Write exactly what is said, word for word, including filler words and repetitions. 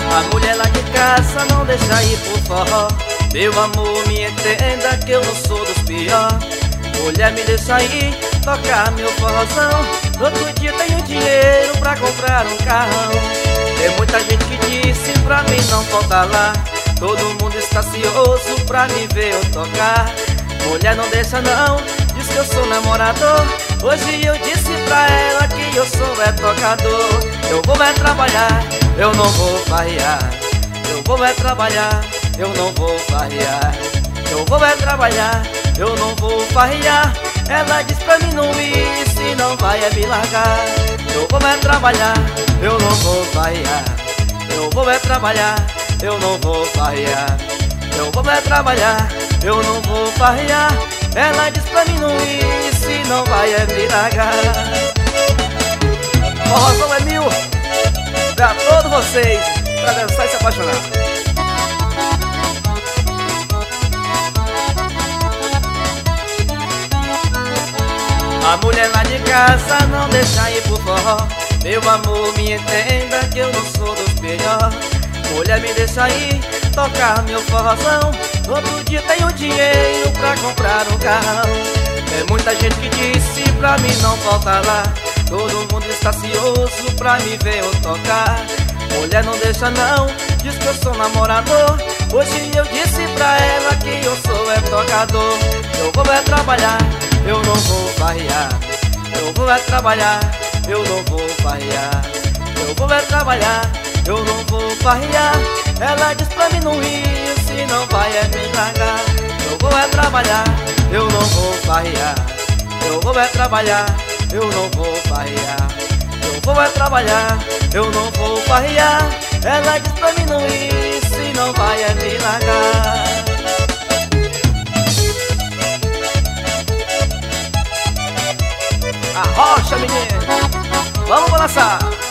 A mulher lá de casa não deixa ir pro forró. Meu amor, me entenda que eu não sou dos pior. Mulher, me deixa ir tocar meu forrozão. No outro dia tenho dinheiro pra comprar um carrão. Tem muita gente que disse pra mim não faltar lá. Todo mundo está ansioso pra me ver eu tocar. Mulher, não deixa não, diz que eu sou namorador. Hoje eu disse pra ela que eu sou é tocador. Eu vou é trabalhar, eu não vou farrear. Eu vou é trabalhar, eu não vou farrear. Eu vou é trabalhar, eu não vou farrear. Ela diz pra mim não ir, se não vai é me largar. Eu vou é trabalhar, eu não vou farrear. Eu vou é trabalhar, eu não vou farrear. Eu vou é trabalhar, eu não vou farrear. Ela diz pra mim não ir, se não vai é me largar. Forrozão é mil pra todos vocês, pra dançar e se apaixonar. A mulher lá de casa não deixa ir pro forró. Meu amor, me entenda que eu não sou dos pior. Mulher, me deixa ir tocar meu forrozão. No outro dia tenho dinheiro pra comprar um carrão. É muita gente que disse pra mim não faltar lá. Todo mundo está ansioso pra me ver eu tocar. Mulher, não deixa não, diz que eu sou namorador. Hoje eu disse pra ela que eu sou é tocador. Eu vou é trabalhar, eu não vou farrear. Eu vou é trabalhar, eu não vou farrear. Eu vou é trabalhar, eu não vou farrear. Ela diz pra mim não ir, se não vai é me largar. Eu vou é trabalhar, eu não vou farrear. Eu vou é trabalhar, eu não vou farrear. Eu vou é trabalhar, eu não vou farrear. Ela diz pra mim não ir, se não vai é me largar. Arrocha, menino, vamos balançar.